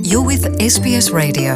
You're with SBS Radio.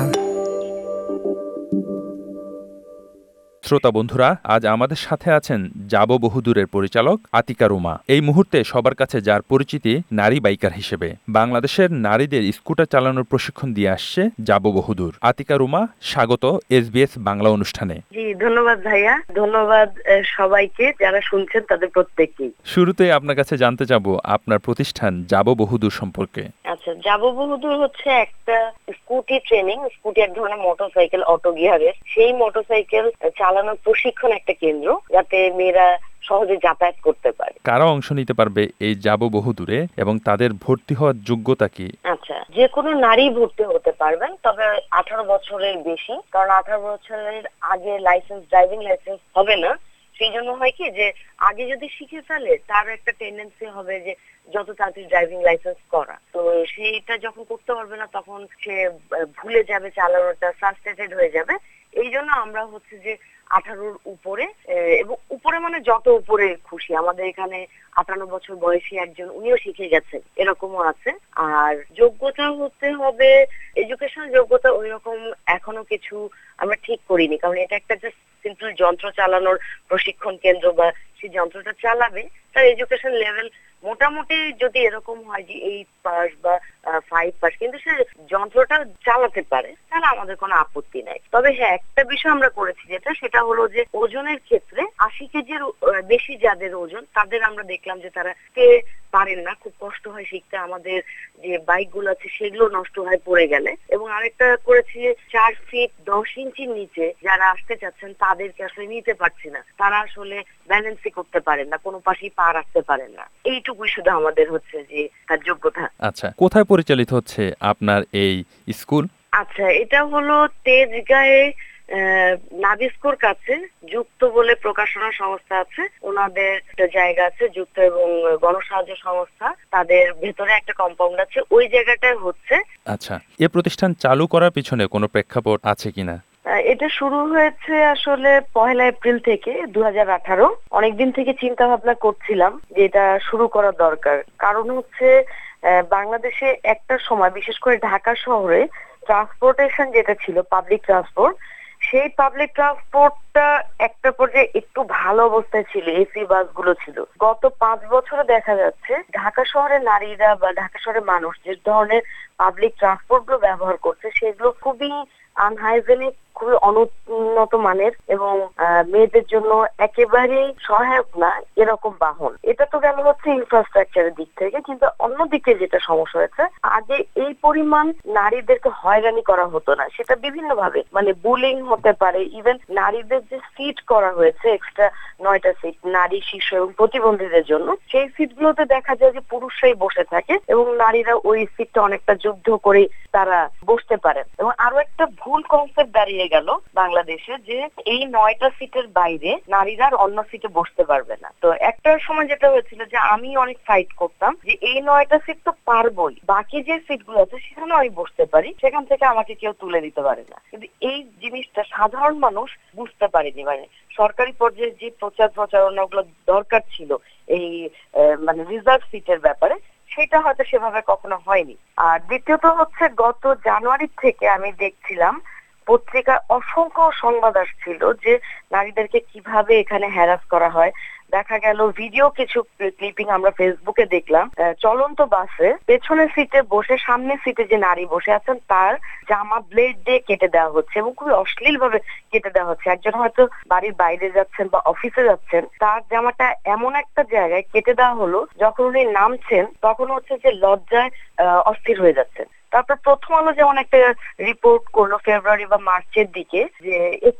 শ্রোতা বন্ধুরা, আজ আমাদের সাথে আছেন যাব বহুদূরের পরিচালক আতিকা রুমা। এই মুহূর্তে সবার কাছে যার পরিচিতি নারী বাইকার হিসেবে। বাংলাদেশের নারীদের স্কুটার চালানোর প্রশিক্ষণ দিয়ে আসছে যাব বহুদূর। আতিকা রুমা, স্বাগত SBS বাংলা অনুষ্ঠানে। জি, ধন্যবাদ ভাইয়া। ধন্যবাদ সবাইকে যারা শুনছেন তাদের প্রত্যেককেই। শুরুতেই আপনার কাছে জানতে চাবো আপনার প্রতিষ্ঠান যাব বহুদূর সম্পর্কে। আচ্ছা, যাব বহুদূর হচ্ছে একটা স্কুটি ট্রেনিং। স্কুটি এক ধরনের মোটরসাইকেল, অটো গিয়ারের। সেই মোটরসাইকেল চালানোর প্রশিক্ষণ একটা কেন্দ্র, যাতে মেয়েরা সহজে যাতায়াত করতে পারে। কারা অংশ নিতে পারবে এই যাব বহুদূরে এবং তাদের ভর্তি হওয়ার যোগ্যতা কি? আচ্ছা, যে কোনো নারী ভর্তি হতে পারবেন, তবে 18 বছরের বেশি। কারণ 18 বছরের আগে ড্রাইভিং লাইসেন্স হবে না। সেই জন্য হয় কি, যে আগে যদি শিখে ফেলে তার একটা টেন্ডেন্সি হবে যে যত তাড়াতাড়ি ড্রাইভিং লাইসেন্স করা। তো সেইটা যখন করতে পারবে না, তখন সে ভুলে যাবে চালানোটা, ফ্রাস্ট্রেটেড হয়ে যাবে। এই জন্য আমরা হচ্ছে যে 18-র উপরে, এবং উপরে মানে যত উপরে খুশি। আমাদের এখানে 58 বছর বয়সী একজন, উনিও শিখে গেছেন, এরকমও আছে। আর যোগ্যতা হতে হবে, এডুকেশনাল যোগ্যতা ওই রকম এখনো কিছু আমরা ঠিক করিনি, কারণ এটা একটা জাস্ট সিম্পল যন্ত্র চালানোর প্রশিক্ষণ কেন্দ্র, বা সেই যন্ত্রটা চালাবে তার এডুকেশন লেভেল মোটামুটি যদি এরকম হয় যে 8 পাস বা 5 পাস, কিন্তু সে যন্ত্রটা চালাতে পারে, তাহলে আমাদের কোনো আপত্তি নাই। তবে হ্যাঁ, একটা বিষয় আমরা করেছি সেটা হলো যে ওজনের ক্ষেত্রে 80 কেজির বেশি যাদের ওজন, তাদের আমরা দেখলাম যে তারা পারেন না, খুব কষ্ট হয় শিখতে। আমাদের যে বাইক গুলো আছে সেগুলো নষ্ট হয় পড়ে গেলে। এবং আরেকটা করেছি 4 ফিট 10 ইঞ্চির নিচে যারা আসতে চাচ্ছেন তাদেরকে আসলে নিতে পারছি না, তারা আসলে ব্যালেন্সই করতে পারেন না, কোনো পাশেই পা রাখতে পারেন না। এইটুকুই শুধু আমাদের হচ্ছে যে তার যোগ্যতা। আচ্ছা, কোথায় পরিচালিত হচ্ছে আপনার এই স্কুল? আচ্ছা, এটা হলো তেজগাঁয়ে নাবিস্কোর কাছে যুক্ত বলে প্রকাশনা সংস্থা আছে, ওনাদের একটা জায়গা আছে যুক্ত, এবং গণসাহায্য সংস্থা, তাদের ভেতরে একটা কম্পাউন্ড আছে, ওই জায়গাটায় হচ্ছে। আচ্ছা, এ প্রতিষ্ঠান চালু করার পিছনে কোনো প্রেক্ষাপট আছে কিনা? এটা শুরু হয়েছে আসলে 1 এপ্রিল থেকে 2018। অনেকদিন থেকে চিন্তা ভাবনা করছিলাম যে এটা শুরু করা দরকার। কারণ হচ্ছে বাংলাদেশে একটা সময়, বিশেষ করে ঢাকা শহরে, ট্রান্সপোর্টেশন যেটা ছিল পাবলিক ট্রান্সপোর্ট, সেই পাবলিক ট্রান্সপোর্টটা একটা পর্যায়ে একটু ভালো অবস্থায় ছিল, এসি বাসগুলো ছিল। গত 5 বছরে দেখা যাচ্ছে ঢাকা শহরের নারীরা বা ঢাকা শহরের মানুষ যে ধরনের পাবলিক ট্রান্সপোর্ট গুলো ব্যবহার করছে, সেগুলো খুবই আনহাইজেনিক, খুবই অনুন্নত মানের, এবং মেয়েদের জন্য একেবারেই সহায়ক না এরকম বাহন। এটা তো গেল হচ্ছে ইনফ্রাস্ট্রাকচারের দিক থেকে, কিন্তু অন্যদিকে যেটা সমস্যা হয়েছে, আগে এই পরিমাণ নারীদেরকে হয়রানি করা হতো না। সেটা বিভিন্ন ভাবে, মানে বুলিং হতে পারে, ইভেন নারীদের যে সিট করা হয়েছে এক্সট্রা 9টা সিট নারী, শিশু এবং প্রতিবন্ধীদের জন্য, সেই সিটগুলোতে দেখা যায় যে পুরুষরাই বসে থাকে, এবং নারীরা ওই সিটটা অনেকটা যুদ্ধ করে তারা বসতে পারেন। এবং আরো একটা ভুল কনসেপ্ট দাঁড়িয়ে গেল বাংলাদেশে, যে এই 9টা সিটের বাইরে নারীরা অন্য সিটে বসতে পারবে না। তো একটা সময় যেটা হয়েছিল যে আমি অনেক ফাইট করতাম যে এই 9টা সিট তো পারবোই, বাকি যে সিটগুলো আছে সেখানে আমি বসতে পারি, সেখান থেকে আমাকে কেউ তুলে দিতে পারে না। কিন্তু এই জিনিসটা সাধারণ মানুষ বুঝতে পারেনি। মানে সরকারি পর্যায়ে যে প্রচারণা গুলো দরকার ছিল এই মানে রিজার্ভ সিটের ব্যাপারে, সেটা হয়তো সেভাবে কখনো হয়নি। আর দ্বিতীয়ত হচ্ছে, গত জানুয়ারি থেকে আমি দেখছিলাম পত্রিকায় অসংখ্য সংবাদ আসছিল যে নারীদেরকে কিভাবে এখানে হ্যারাস করা হয়। দেখা গেল ভিডিও কিছু ক্লিপিং আমরা ফেসবুকে দেখলাম, চলন্ত বাসে পেছনের সিটে বসে সামনের সিটে যে নারী বসে আছেন তার জামা ব্লেড দিয়ে কেটে দেওয়া হচ্ছে, এবং খুবই অশ্লীল ভাবে কেটে দেওয়া হচ্ছে। একজন হয়তো বাড়ির বাইরে যাচ্ছেন বা অফিসে যাচ্ছেন, তার জামাটা এমন একটা জায়গায় কেটে দেওয়া হলো, যখন উনি নামছেন তখন হচ্ছে যে লজ্জায় অস্থির হয়ে যাচ্ছেন। তারপর প্রথম আলো যেমন একটা রিপোর্ট করলো ফেব্রুয়ারি বা মার্চের দিকে, যে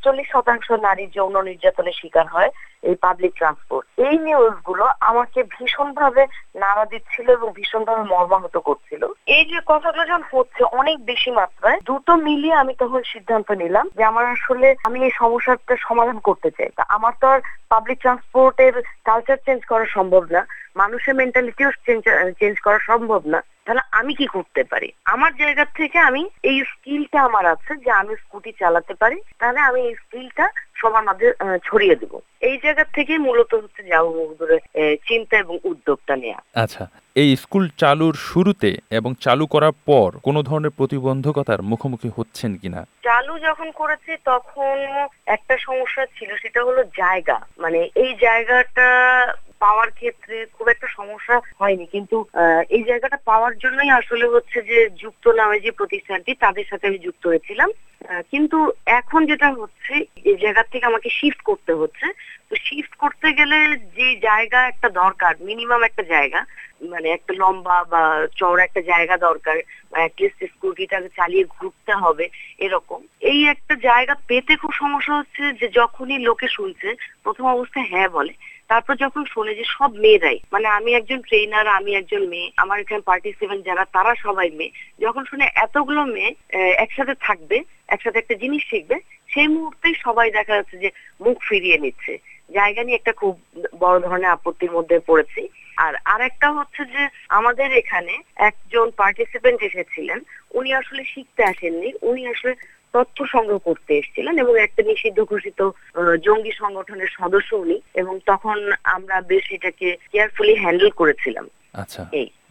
41% নারী যৌন নির্যাতনের শিকার হয় এই পাবলিক ট্রান্সপোর্ট। এই নিউজ গুলো আমাকে ভীষণ ভাবে নাড়া দিচ্ছিল এবং ভীষণ ভাবে মর্মাহত করছিল। এই যে কথাগুলো যখন হচ্ছে অনেক বেশি মাত্রায়, দুটো মিলিয়ে আমি তখন সিদ্ধান্ত নিলাম যে আমি এই সমস্যাটা সমাধান করতে চাই। আমার তো আর পাবলিক ট্রান্সপোর্টের কালচার চেঞ্জ করা সম্ভব না, মানুষের মেন্টালিটিও চেঞ্জ করা সম্ভব না। তাহলে আমি কি করতে পারি? আমার জায়গা থেকে আমি এই স্কিলটা আমার আছে যে আমি স্কুটি চালাতে পারি, তাহলে আমি এই স্কিলটা সবার মাঝে ছড়িয়ে দেব। এই জায়গা থেকে মূলত হচ্ছে জাবো বহুদূরের চিন্তা এবং উদ্যোগটা নেওয়া। আচ্ছা, এই স্কুল চালুর শুরুতে এবং চালু করার পর কোনো ধরনের প্রতিবন্ধকতার মুখোমুখি হচ্ছেন কিনা? চালু যখন করেছি তখন একটা সমস্যা ছিল, সেটা হলো জায়গা। মানে এই জায়গাটা পাওয়ার ক্ষেত্রে খুব একটা সমস্যা হয়নি, কিন্তু এই জায়গাটা পাওয়ার জন্যই আসলে হচ্ছে যে যুক্ত নামে যে প্রতিষ্ঠানটি, তাদের সাথে আমি যুক্ত হয়েছিলাম। কিন্তু এখন যেটা হচ্ছে, এই জায়গা থেকে আমাকে শিফট করতে হচ্ছে। তো শিফট করতে গেলে যে জায়গা একটা দরকার, মিনিমাম একটা জায়গা, মানে একটা লম্বা বা চওড়া একটা জায়গা দরকার, অ্যাটলিস্ট স্কুটিটাকে চালিয়ে ঘুরতে হবে এরকম। এই একটা জায়গা পেতে খুব সমস্যা হচ্ছে যে যখনই লোকে শুনছে প্রথম অবস্থায় হ্যাঁ বলে, তারপর যখন শুনে যে সব মেয়েরাই, মানে আমি একজন ট্রেনার, আমি একজন মেয়ে, আমার এখানে পার্টিসিপেন্ট যারা তারা সবাই মেয়ে, যখন শুনে এতগুলো মেয়ে একসাথে থাকবে, একসাথে একটা জিনিস শিখবে, সেই মুহূর্তেই সবাই দেখা যাচ্ছে যে মুখ ফিরিয়ে নিচ্ছে। জায়গা নিয়ে একটা খুব বড় ধরনের আপত্তির মধ্যে পড়েছি। আর আরেকটা হচ্ছে যে আমাদের এখানে একজন পার্টিসিপেন্ট এসেছিলেন, উনি আসলে শিখতে আসেননি, উনি আসলে তথ্য সংগ্রহ করতে এসেছিলেন এবং একটা নিষিদ্ধ ঘোষিত জঙ্গি সংগঠনের সদস্য উনি, এবং তখন আমরা বেশ এটাকে কেয়ারফুলি হ্যান্ডেল করেছিলাম। আচ্ছা,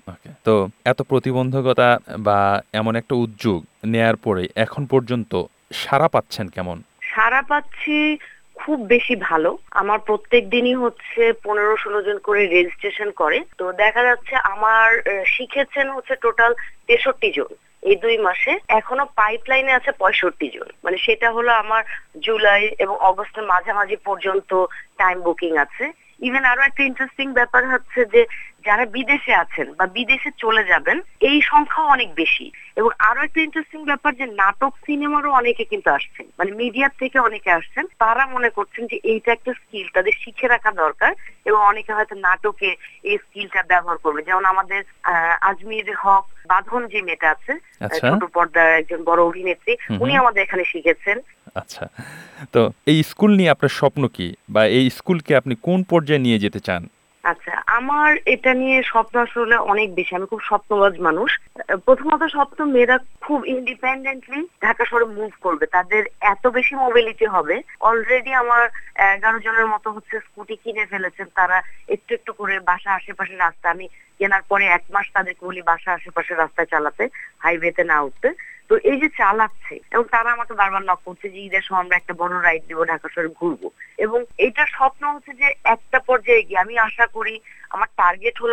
তো এত প্রতিবন্ধকতা বা এমন একটা উদ্যোগ নেয়ার পরে এখন পর্যন্ত সাড়া পাচ্ছেন কেমন? সাড়া পাচ্ছি খুব বেশি ভালো। আমার প্রত্যেক দিনই হচ্ছে 15-16 জন করে রেজিস্ট্রেশন করে। তো দেখা যাচ্ছে আমার শিখেছেন হচ্ছে টোটাল 63 জন এই 2 মাসে। এখনো পাইপলাইনে আছে 65 জন। মানে সেটা হলো আমার জুলাই এবং অগস্টের মাঝামাঝি পর্যন্ত টাইম বুকিং আছে। ইভেন আরো একটা ইন্টারেস্টিং ব্যাপার হচ্ছে যে যারা বিদেশে আছেন বা বিদেশে চলে যাবেন, এই সংখ্যাও অনেক বেশি। এবং আরো একটা ইন্টারেস্টিং ব্যাপার যে নাটক সিনেমারও অনেকে কিন্তু আসছেন, মানে মিডিয়ার থেকে অনেকে আসছেন। তারা মনে করছেন যে এইটা একটা স্কিল তাদের শিখে রাখা দরকার, এবং অনেকে হয়তো নাটকে এই স্কিলটা ব্যবহার করবে। যেমন আমাদের আজমির হক বাঁধন যে মেয়েটা আছে, ছোট পর্দার একজন বড় অভিনেত্রী, উনি আমাদের এখানে শিখেছেন। আচ্ছা, তো এই স্কুল নিয়ে আপনার স্বপ্ন কি, বা এই স্কুলকে আপনি কোন পর্যায়ে নিয়ে যেতে চান? আচ্ছা, আমার এটা নিয়ে স্বপ্ন আসলে অনেক বেশি। আমি খুব স্বপ্নবাজ মানুষ। প্রথমত স্বপ্ন, মেয়েরা খুব ইন্ডিপেন্ডেন্টলি ঢাকা শহরে মুভ করবে, তাদের এত বেশি মোবিলিটি হবে। অলরেডি আমার 11 জনের মতো হচ্ছে স্কুটি কিনে ফেলেছেন তারা, একটু একটু করে বাসা আশেপাশে রাস্তা। আমি কেনার পরে 1 মাস তাদেরকে বলি বাসা আশেপাশে রাস্তায় চালাতে, হাইওয়েতে না উঠতে। তো এই যে চালাচ্ছে, এবং তারা আমাকে বারবার নক করছে যে ঈদের সময় আমরা একটা বড় রাইড দিব, ঢাকা শহরে ঘুরবো। এবং এটা স্বপ্ন হচ্ছে যে একটা পর্যায়ে গিয়ে আমি আশা করি, আমার টার্গেট হলো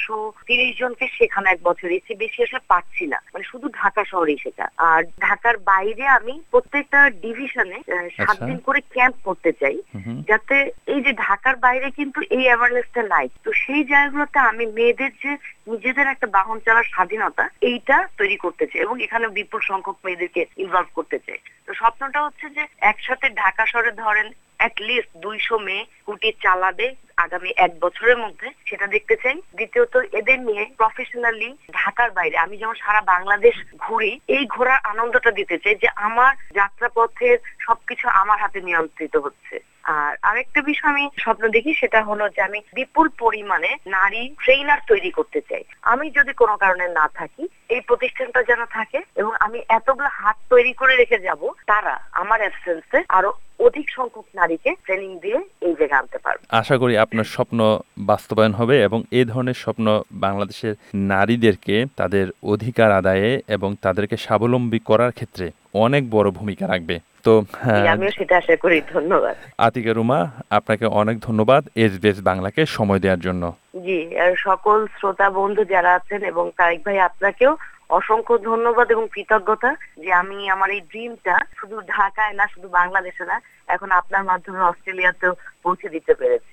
330 জনকে শেখানো 1 বছর। এসে বেশি আসলে পাচ্ছি না, মানে শুধু ঢাকা শহরেই শেখা। আর ঢাকার বাইরে আমি প্রত্যেকটা ডিভিশনে 7 দিন করে ক্যাম্প করতে চাই, যাতে এই যে ঢাকার বাইরে কিন্তু এই অ্যাওয়ারনেসটা নাই। তো সেই জায়গাগুলোতে আমি মেয়েদের যে নিজেদের একটা বাহন চালার স্বাধীনতা, এইটা তৈরি করতে চাই, এবং এখানে বিপুল সংখ্যক মেয়েদেরকে ইনভলভ করতে চাই। তো স্বপ্নটা হচ্ছে যে একসাথে ঢাকা শহরে ধরেন অ্যাটলিস্ট 200 মেয়ে স্কুটি চালাবে আগামী 1 বছরের মধ্যে, সেটা দেখতে চাই। দ্বিতীয়ত, এদের নিয়ে প্রফেশনালি ঢাকার বাইরে আমি যেমন সারা বাংলাদেশ ঘুরি, এই ঘোরার আনন্দটা দিতে চাই, যে আমার যাত্রাপথের সবকিছু আমার হাতে নিয়ন্ত্রিত হচ্ছে। আর আরেকটা বিষয় আমি স্বপ্ন দেখি, সেটা হলো যে আমি বিপুল পরিমাণে নারী ট্রেনার তৈরি করতে চাই। আমি যদি কোনো কারণে না থাকি, এই প্রতিষ্ঠানটা যেন থাকে, এবং আমি এতগুলো হাত তৈরি করে রেখে যাব, তারা আমার অ্যাবসেন্সে আরো অধিক সংখ্যক নারীকে ট্রেনিং দিয়ে এই জায়গায় আনতে পারবে। আশা করি আপনার স্বপ্ন বাস্তবায়ন হবে, এবং এই ধরনের স্বপ্ন বাংলাদেশের নারীদেরকে তাদের অধিকার আদায়ে এবং তাদেরকে স্বাবলম্বী করার ক্ষেত্রে অনেক বড় ভূমিকা রাখবে। তো আমিও সেটা আশা করি। ধন্যবাদ আতিকা রুমা, আপনাকে অনেক ধন্যবাদ SBS বাংলাকে সময় দেওয়ার জন্য। জি, আর সকল শ্রোতা বন্ধু যারা আছেন এবং তারেক ভাই, আপনাকেও অসংখ্য ধন্যবাদ এবং কৃতজ্ঞতা যে আমি আমার এই ড্রিমটা শুধু ঢাকায় না, শুধু বাংলাদেশে না, এখন আপনার মাধ্যমে অস্ট্রেলিয়াতেও পৌঁছে দিতে পেরেছি।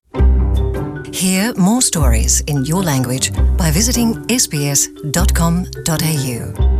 Hear more stories in your language by visiting sbs.com.au.